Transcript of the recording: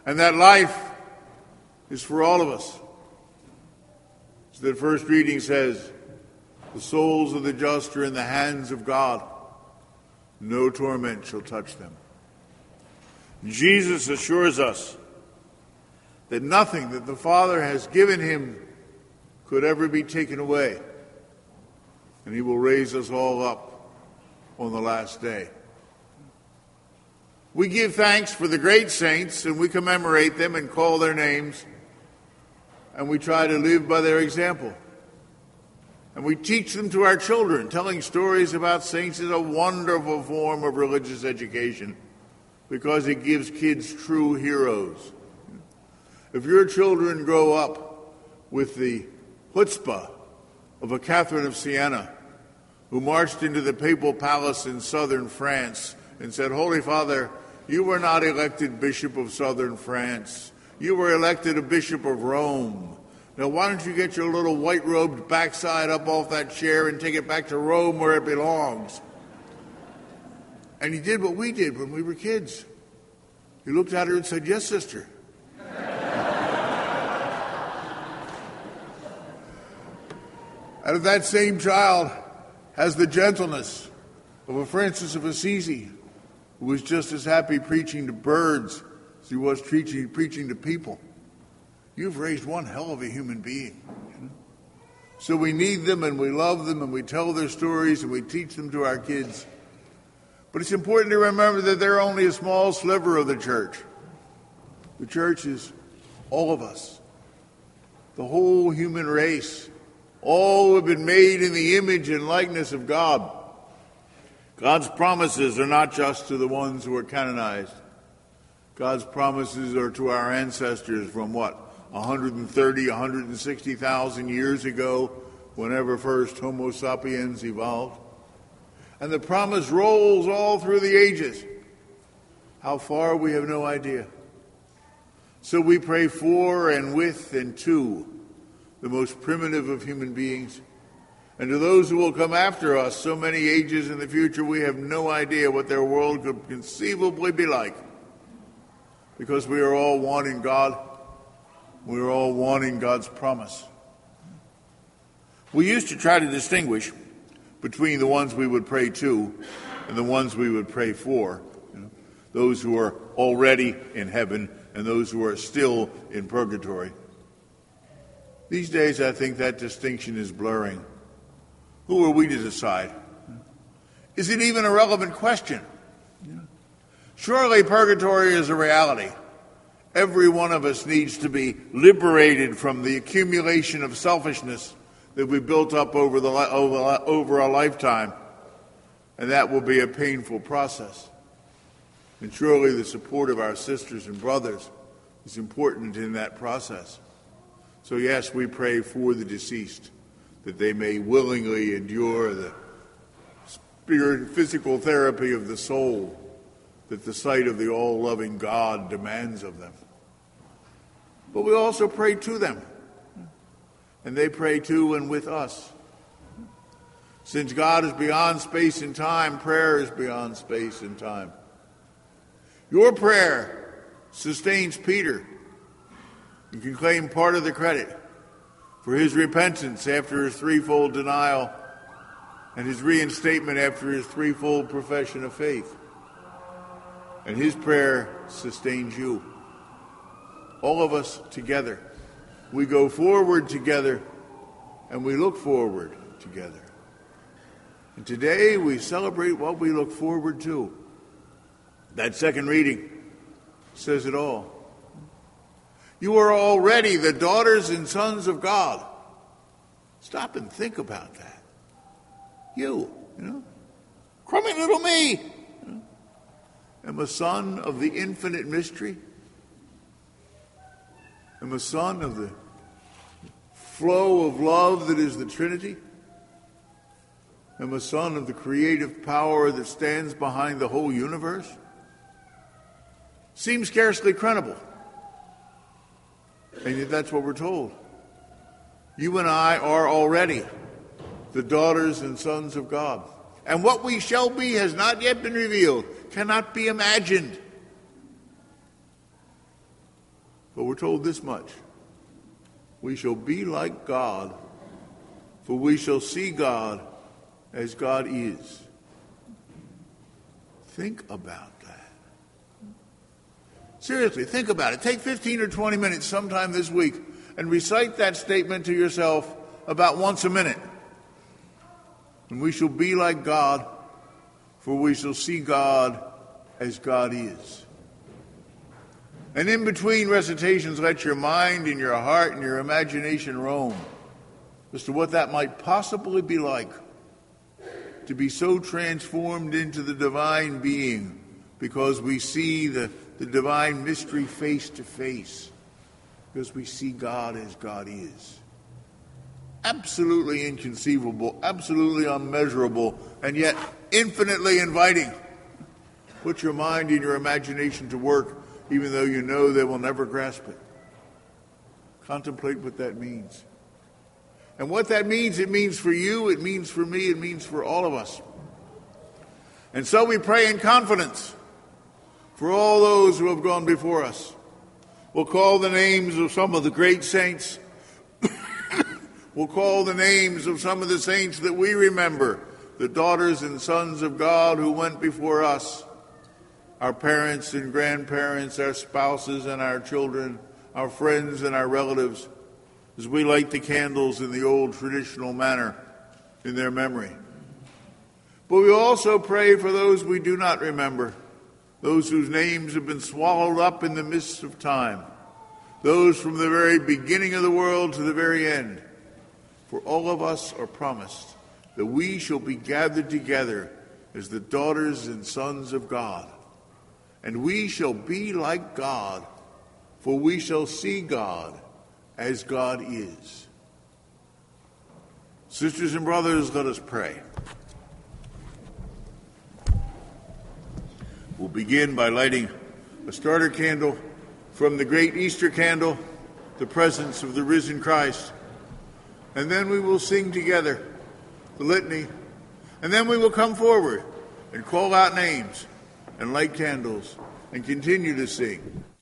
And that life is for all of us. As the first reading says, the souls of the just are in the hands of God. No torment shall touch them. Jesus assures us that nothing that the Father has given him could ever be taken away. And he will raise us all up on the last day. We give thanks for the great saints, and we commemorate them and call their names, and we try to live by their example. And we teach them to our children. Telling stories about saints is a wonderful form of religious education because it gives kids true heroes. If your children grow up with the chutzpah of a Catherine of Siena who marched into the papal palace in southern France and said, "Holy Father, you were not elected Bishop of southern France. You were elected a Bishop of Rome. Now, why don't you get your little white-robed backside up off that chair and take it back to Rome where it belongs?" And he did what we did when we were kids. He looked at her and said, "Yes, sister." And if that same child has the gentleness of a Francis of Assisi, who was just as happy preaching to birds as he was preaching to people, you've raised one hell of a human being. So we need them, and we love them, and we tell their stories, and we teach them to our kids. But it's important to remember that they're only a small sliver of the church. The church is all of us, the whole human race, all who have been made in the image and likeness of God. God's promises are not just to the ones who are canonized. God's promises are to our ancestors from 130, 160,000 years ago, whenever first Homo sapiens evolved. And the promise rolls all through the ages. How far, we have no idea. So we pray for and with and to the most primitive of human beings. And to those who will come after us, so many ages in the future, we have no idea what their world could conceivably be like. Because we are all one in God. We are all one in God's promise. We used to try to distinguish between the ones we would pray to and the ones we would pray for. Those who are already in heaven and those who are still in purgatory. These days, I think that distinction is blurring. Who are we to decide? Is it even a relevant question? Surely purgatory is a reality. Every one of us needs to be liberated from the accumulation of selfishness that we built up over a lifetime. And that will be a painful process. And surely the support of our sisters and brothers is important in that process. So yes, we pray for the deceased, that they may willingly endure the physical therapy of the soul that the sight of the all-loving God demands of them. But we also pray to them, and they pray to and with us. Since God is beyond space and time, prayer is beyond space and time. Your prayer sustains Peter. You can claim part of the credit for his repentance after his threefold denial and his reinstatement after his threefold profession of faith. And his prayer sustains you. All of us together. We go forward together and we look forward together. And today we celebrate what we look forward to. That second reading says it all. You are already the daughters and sons of God. Stop and think about that. You know, crummy little me, am a son of the infinite mystery. Am a son of the flow of love that is the Trinity. Am a son of the creative power that stands behind the whole universe. Seems scarcely credible. And yet that's what we're told. You and I are already the daughters and sons of God. And what we shall be has not yet been revealed, cannot be imagined. But we're told this much: we shall be like God, for we shall see God as God is. Think about that. Seriously, think about it. Take 15 or 20 minutes sometime this week and recite that statement to yourself about once a minute. And we shall be like God, for we shall see God as God is. And in between recitations, let your mind and your heart and your imagination roam as to what that might possibly be like to be so transformed into the divine being because we see the divine mystery face to face, because we see God as God is. Absolutely inconceivable, absolutely unmeasurable, and yet infinitely inviting. Put your mind and your imagination to work, even though you know they will never grasp it. Contemplate what that means. And what that means, it means for you, it means for me, it means for all of us. And so we pray in confidence for all those who have gone before us. We'll call the names of some of the great saints. We'll call the names of some of the saints that we remember, the daughters and sons of God who went before us, our parents and grandparents, our spouses and our children, our friends and our relatives, as we light the candles in the old traditional manner in their memory. But we also pray for those we do not remember, those whose names have been swallowed up in the mists of time, those from the very beginning of the world to the very end. For all of us are promised that we shall be gathered together as the daughters and sons of God. And we shall be like God, for we shall see God as God is. Sisters and brothers, let us pray. We'll begin by lighting a starter candle from the great Easter candle, the presence of the risen Christ. And then we will sing together the litany. And then we will come forward and call out names and light candles and continue to sing.